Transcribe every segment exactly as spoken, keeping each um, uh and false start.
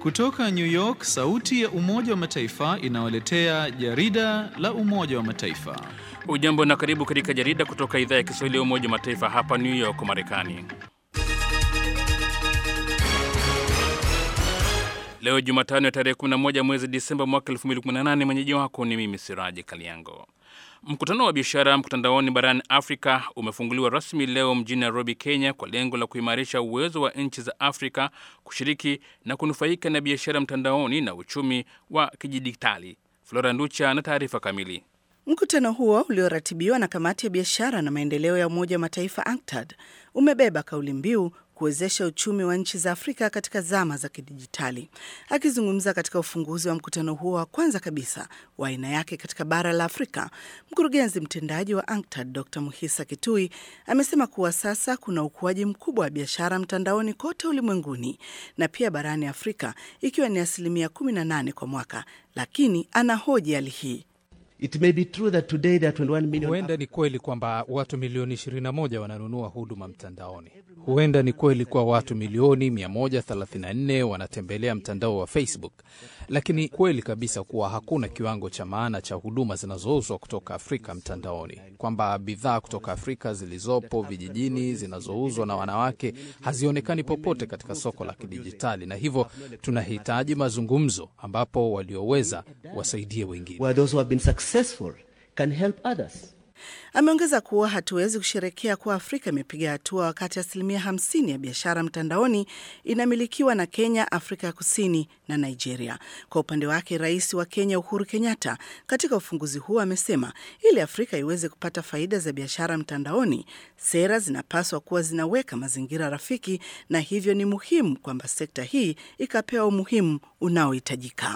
Kutoka New York, sauti ya Umoja wa Mataifa inawaletea jarida la Umoja wa Mataifa. Ujambo na karibu katika jarida kutoka idhaa ya Kiswahili ya Umoja wa Mataifa hapa New York, Marekani. Leo Jumatano ya tarehe kumi na moja mwezi Disemba mwaka elfu mbili kumi na nane, mwenyeji wako ni mimi Siraji Kaliango. Mkutano wa biashara mtandaoni barani Afrika umefunguliwa rasmi leo mjini Nairobi, Kenya, kwa lengo la kuimarisha uwezo wa nchi za Afrika kushiriki na kunufaika na biashara mtandaoni na uchumi wa kidijitali. Flora Nducha na taarifa kamili. Mkutano huo ulioratibiwa na Kamati ya Biashara na Maendeleo ya Umoja wa Mataifa ANCTAD umebeba kauli mbiu kuwezesha uchumi wa nchi za Afrika katika zama za kidijitali. Akizungumza katika ufunguzi wa mkutano huo wa kwanza kabisa wa aina yake katika bara la Afrika, mkurugenzi mtendaji wa ANCTAD Doctor Muhisa Kitui amesema kuwa sasa kuna ukuaji mkubwa wa biashara mtandaoni kote ulimwenguni na pia barani Afrika, ikiwa ni asilimia kumi na nane kwa mwaka, lakini anahoji hali hii. It may be true that today there are twenty-one million. Huenda ni kweli kwamba watu milioni ishirini na moja wananunua huduma mtandaoni. Huenda ni kweli kwa watu milioni mia moja thelathini na nne wanatembelea mtandao wa Facebook. Lakini kweli kabisa kuwa hakuna kiwango cha maana cha huduma zinazouzwa kutoka Afrika mtandaoni. Kwamba bidhaa kutoka Afrika zilizopo vijijini zinazouzwa na wanawake hazionekani popote katika soko la kidijitali, na hivyo tunahitaji mazungumzo ambapo walioweza wasaidie wengine. Where those who have been successful can help others. Ameongeza kuwa hatuwezi kusherekea kuwa Afrika imepiga hatua wakati asilimia hamsini ya biashara mtandaoni inamilikiwa na Kenya, Afrika ya Kusini na Nigeria. Kwa upande wake, Rais wa Kenya Uhuru Kenyatta katika ufunguzi huu amesema ili Afrika iweze kupata faida za biashara mtandaoni, sera zinapaswa kuwa zinaweka mazingira rafiki, na hivyo ni muhimu kwamba sekta hii ikapewa umuhimu unaohitajika.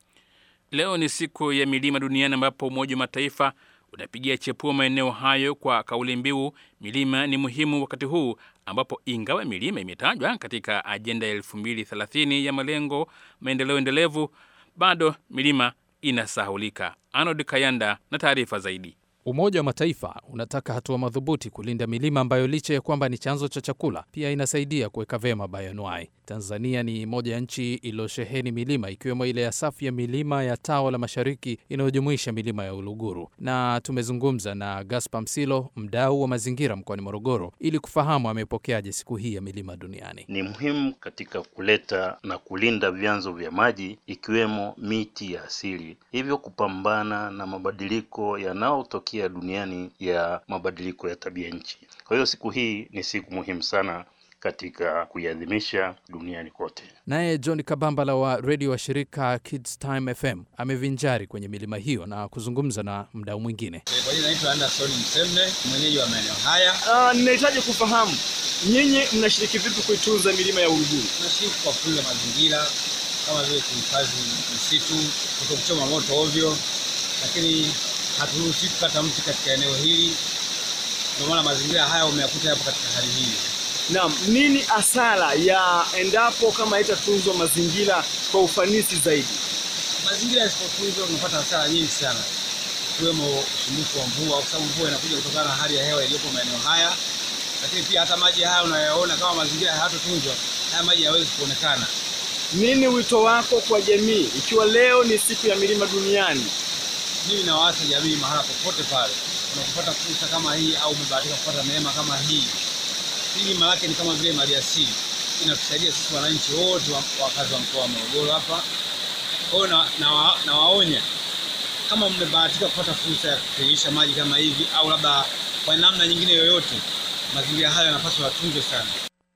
Leo ni siku ya milima duniani ambapo Umoja wa Mataifa unapigia chepuo maeneo hayo kwa kauli mbiu milima ni muhimu, wakati huu ambapo ingawa milima imetajwa katika ajenda ya elfu mbili thelathini ya malengo maendeleo endelevu, bado milima inasahulika. Arnold Kayanda na taarifa zaidi. Umoja wa Mataifa unataka hatua madhubuti kulinda milima ambayo licha ya kwamba ni chanzo cha chakula, pia inasaidia kuweka vema bayoanuai. Tanzania ni moja ya nchi iliyosheheni milima, ikiwemo ile ya safu ya milima ya Tawa la Mashariki inayojumuisha milima ya Uluguru. Na tumezungumza na Gaspar Msilo, mdau wa mazingira mkoani Morogoro, ili kufahamu amepokeaje siku hii ya milima duniani. Ni muhimu katika kuleta na kulinda vyanzo vya maji ikiwemo miti ya asili, hivyo kupambana na mabadiliko yanayotokea duniani ya mabadiliko ya tabia nchi. Kwa hiyo siku hii ni siku muhimu sana katika kuiadhimisha duniani kote. Naye John Kabambala wa radio wa shirika Kids Time F M amevinjari kwenye milima hiyo na kuzungumza na mdau mwingine. Kwa jina naitwa Anderson Msemne, mwenyeji wa maeneo haya. Ah, ninahitaji kufahamu nyinyi mnashiriki vipi kuitunza milima ya Uluguru? Tunashiriki kwa kulinda mazingira kama vile kuhifadhi misitu, kutokuchoma moto ovyo, lakini haturuhusi kukata mti katika eneo hili. Ndio maana mazingira haya umeyakuta hapo katika hali hii. Naam, nini hasara ya endapo kama itatunzwa mazingira kwa ufanisi zaidi? Mazingira yasipotunzwa unapata hasara nyingi sana. Ikiwemo usumbufu wa mvua, kwa sababu mvua inakuja kutokana na hali ya hewa iliyopo maeneo haya. Lakini pia hata maji haya unayoona kama mazingira hayatotunzwa, haya maji hayawezi kuonekana. Nini wito wako kwa jamii ikiwa leo ni siku ya milima duniani? Mimi nawaasa jamii mahala popote pale unapopata fursa kama hii au umebahatika kupata neema kama hii. Hili malaki ni kama vile mali asili, inatusaidia sisi wananchi wote wakazi wa mkoa wa Morogoro hapa. Kwa hiyo na, na, na waonya kama mmebahatika kupata fursa ya kunyesha maji kama hivi au labda kwa namna nyingine yoyote, mazingira haya yanapaswa yatunzwe sana.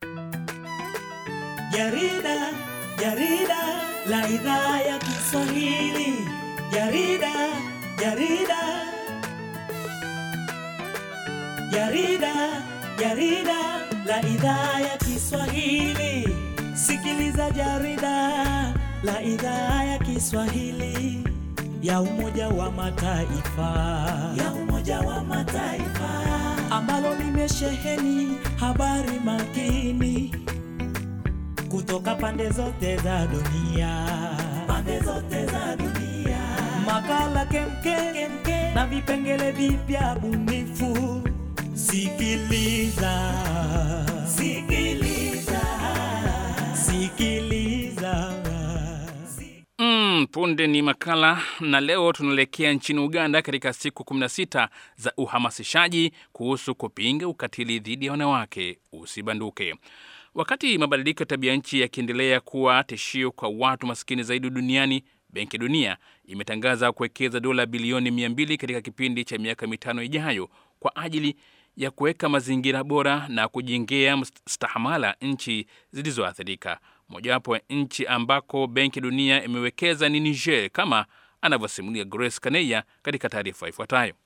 Jarida, jarida la idhaa ya Kiswahili. Jarida, jarida. Jarida, jarida la idhaa ya Kiswahili. Sikiliza jarida la idhaa ya Kiswahili ya Umoja wa Mataifa. Ya Umoja wa Mataifa. Ambalo limesheheni habari makini kutoka pande zote za dunia. Pande zote za dunia. Makala kemke na vipengele vipya bunifu. Sikiliza, sikiliza, sikiliza. Punde ni makala, na leo tunaelekea nchini Uganda katika siku kumi na sita za uhamasishaji kuhusu kupinga ukatili dhidi ya wanawake usibanduke. Wakati mabadiliko ya tabia nchi yakiendelea kuwa tishio kwa watu maskini zaidi duniani, Benki Dunia imetangaza kuwekeza dola bilioni mia mbili katika kipindi cha miaka mitano ijayo kwa ajili ya kuweka mazingira bora na kujengea stahamala nchi zilizoathirika. Mojawapo ya nchi ambako Benki Dunia imewekeza ni Niger, kama anavyosimulia Grace Kaneya katika taarifa ifuatayo.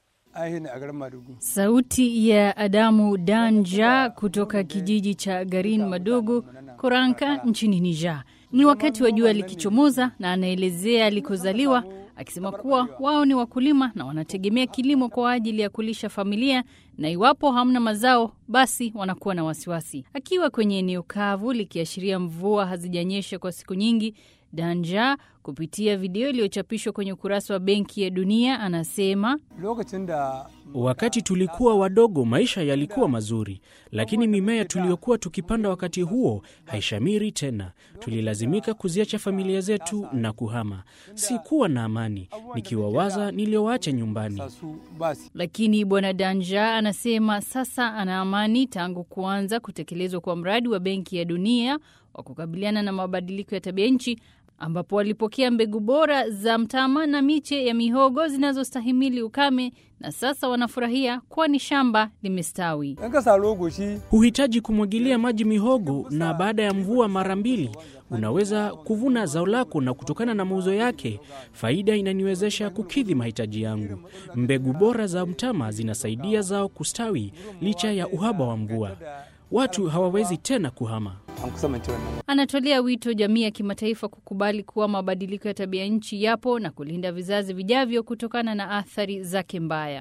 Sauti ya Adamu Danja kutoka kijiji cha Garin Madogo, Koranka nchini Niger. Ni wakati wa jua likichomoza, na anaelezea alikozaliwa akisema kuwa wao ni wakulima na wanategemea kilimo kwa ajili ya kulisha familia, na iwapo hamna mazao basi wanakuwa na wasiwasi. Akiwa kwenye eneo kavu likiashiria mvua hazijanyesha kwa siku nyingi, Danja kupitia video iliyochapishwa kwenye ukurasa wa Benki ya Dunia anasema, wakati tulikuwa wadogo maisha yalikuwa mazuri, lakini mimea tuliyokuwa tukipanda wakati huo haishamiri tena. Tulilazimika kuziacha familia zetu na kuhama. Sikuwa na amani nikiwawaza nilioacha nyumbani. Lakini bwana Danja anasema sasa ana amani tangu kuanza kutekelezwa kwa mradi wa Benki ya Dunia wa kukabiliana na mabadiliko ya tabia nchi, ambapo walipokea mbegu bora za mtama na miche ya mihogo zinazostahimili ukame, na sasa wanafurahia kwani shamba limestawi. Huhitaji kumwagilia maji mihogo, na baada ya mvua mara mbili unaweza kuvuna zao lako, na kutokana na mauzo yake faida inaniwezesha kukidhi mahitaji yangu. Mbegu bora za mtama zinasaidia zao kustawi licha ya uhaba wa mvua. Watu hawawezi tena kuhama. Anatolea wito jamii ya kimataifa kukubali kuwa mabadiliko ya tabia nchi yapo na kulinda vizazi vijavyo kutokana na athari zake mbaya.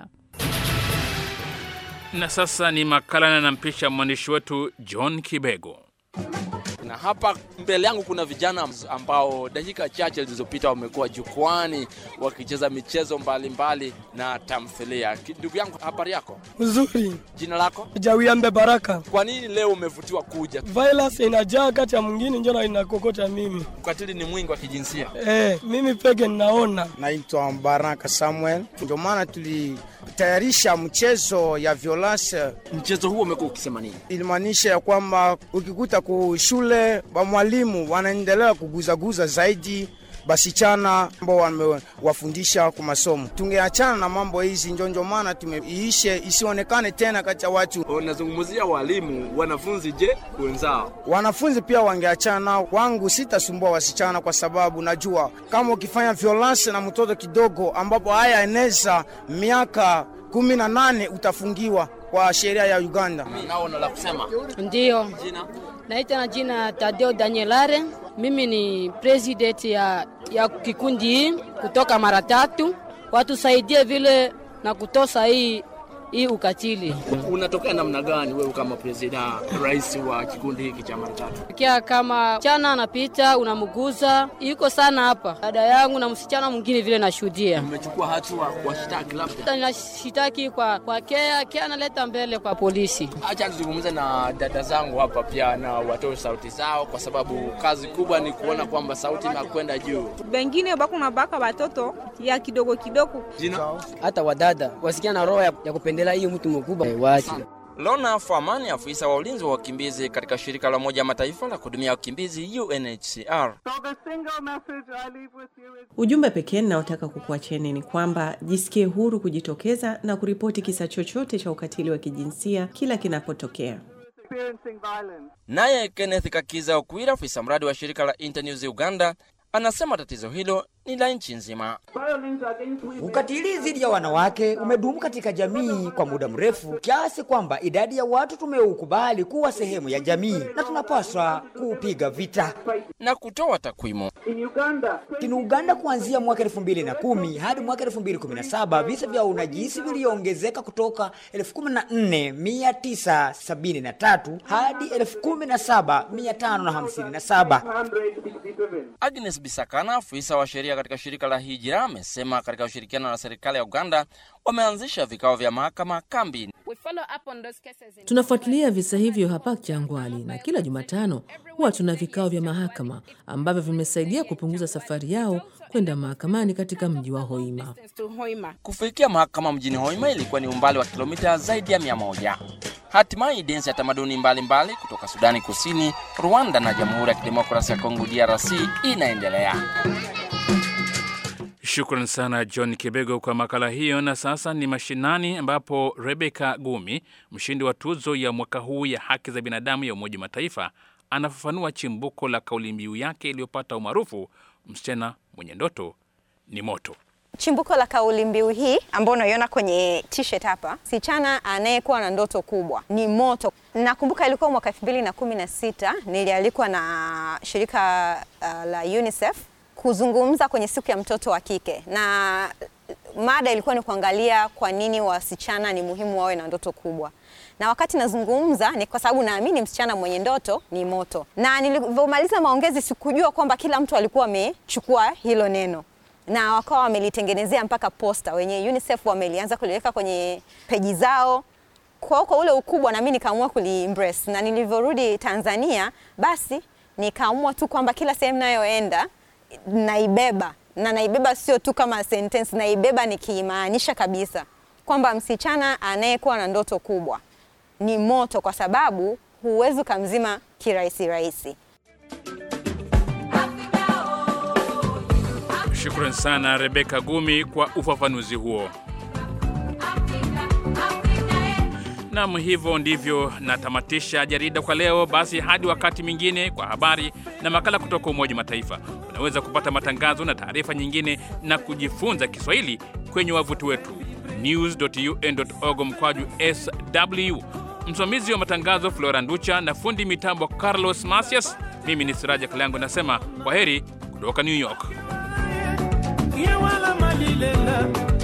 Na sasa ni makala, na nampisha mwandishi wetu John Kibego. Na hapa mbele yangu kuna vijana ambao dakika chache zilizopita wamekuwa jukwani wakicheza michezo mbalimbali mbali na tamthilia. Ndugu yangu, habari yako? Nzuri. Jina lako? Jawiambe Baraka. Kwa nini leo umevutiwa kuja? Violence inajaa kati ya mwingine, njoo inakokota mimi. Ukatili ni mwingi wa kijinsia. Eh, mimi peke ninaona. Naitwa Baraka Samuel. Ndio maana tuli tayarisha mchezo ya violence. Mchezo huo umekuwa ukisema nini? Ilimaanisha ya kwamba ukikuta ku shule wa mwalimu wanaendelea kuguzaguza zaidi basichana ambao wamewafundisha kwa masomo. Tungeachana na mambo hizi, ndio maana tumeiishe isionekane tena kati ya watu. Unazungumzia walimu, wanafunzi je, wenzao? Wanafunzi pia wangeachana. Wangu sitasumbua wasichana, kwa sababu najua kama ukifanya violence na mtoto kidogo ambapo haya eneza miaka kumi na nane utafungiwa kwa sheria ya Uganda. Naona la kusema. Ndio. Jina? Naitwa na jina Tadeo Danielare. Mimi ni president ya ya kikundi kutoka mara tatu. Watu saidie vile na kutosa hii hii ukatili. Unatokea namna gani wewe kama president, rais wa kikundi hiki cha mara tatu? Kia kama chana anapita unamguza, yuko sana hapa. Dada yangu na msichana mwingine vile nashuhudia. Umechukua hatua kwa shitaki labda? Ninashitaki kwa kwa kea, kea analeta mbele kwa polisi. Acha nizungumze na dada zangu hapa pia na watoe sauti zao, kwa sababu kazi kubwa ni kuona kwamba sauti inakwenda juu. Wengine bako na baka watoto ya kidogo kidogo. Jina? Hata wadada wasikia na roho ya, ya kupendela hiyo mtu mkubwa waache. Lona Famani, afisa wa ulinzi wa wakimbizi katika shirika la Umoja wa Mataifa la kuhudumia wakimbizi U N H C R. Ujumbe pekee ninaotaka kukuacheni ni kwamba jisikie huru kujitokeza na kuripoti kisa chochote cha ukatili wa kijinsia kila kinapotokea. Naye Kenneth Kakiza Okwira, afisa mradi wa shirika la Internews Uganda, anasema tatizo hilo ni la nchi nzima. Ukatili dhidi ya wanawake umedumu katika jamii kwa muda mrefu kiasi kwamba idadi ya watu tumeukubali kuwa sehemu ya jamii na tunapaswa kuupiga vita. Na kutoa takwimu. Kini Uganda kuanzia mwaka elfu mbili na kumi hadi mwaka elfu mbili kumi na saba visa vya unajisi viliongezeka kutoka elfu kumi na nne mia tisa sabini na tatu hadi elfu kumi na saba mia tano hamsini na saba. Agnes Bisakana, afisa wa sheria katika shirika la Hijra, amesema katika ushirikiano na serikali ya Uganda wameanzisha vikao vya mahakama kambi. Tunafuatilia visa hivyo hapa Jangwani na kila Jumatano huwa tuna vikao vya mahakama ambavyo vimesaidia kupunguza safari yao kwenda mahakamani katika mji wa Hoima. Kufikia mahakama mjini Hoima ilikuwa ni umbali wa kilomita zaidi ya mia moja. Hatimaye densi ya tamaduni mbalimbali kutoka Sudani Kusini, Rwanda na Jamhuri ya Kidemokrasia ya Kongo D R C inaendelea. Shukran sana John Kibego kwa makala hiyo. Na sasa ni mashinani ambapo Rebecca Gumi, mshindi wa tuzo ya mwaka huu ya haki za binadamu ya Umoja wa Mataifa, anafafanua chimbuko la kauli mbiu yake iliyopata umaarufu, msichana mwenye ndoto ni moto. Chimbuko la kauli mbiu hii ambayo unaiona kwenye t-shirt hapa, msichana anayekuwa na ndoto kubwa ni moto. Nakumbuka ilikuwa mwaka elfu mbili na kumi na sita, nilialikwa na shirika uh, la UNICEF kuzungumza kwenye siku ya mtoto wa kike, na mada ilikuwa ni kuangalia kwa nini wasichana ni muhimu wawe na ndoto kubwa. Na wakati nazungumza ni kwa sababu naamini msichana mwenye ndoto ni moto. Na nilipomaliza maongezi sikujua kwamba kila mtu alikuwa amechukua hilo neno, na wakawa wamelitengenezea mpaka poster. Wenye UNICEF wamelianza kuliweka kwenye peji zao. Kwa kwa ule ukubwa na mimi nikaamua kuli-embrace, na nilivyorudi Tanzania basi nikaamua tu kwamba kila sehemu nayoenda naibeba, na naibeba sio tu kama sentence, naibeba nikimaanisha kabisa kwamba msichana anayekuwa na ndoto kubwa ni moto, kwa sababu huwezi kumzima kirahisi rahisi. Shukran sana Rebecca Gumi kwa ufafanuzi huo. Naam, hivyo ndivyo natamatisha jarida kwa leo. Basi hadi wakati mwingine kwa habari na makala kutoka Umoja wa Mataifa. Unaweza kupata matangazo na taarifa nyingine na kujifunza Kiswahili kwenye wavuti wetu news dot u n dot org mkwaju S W. Msimamizi wa matangazo Flora Nducha na fundi mitambo Carlos Masias. Mimi ni Siraja Kaliango nasema kwaheri kutoka New York. Ya wala malilela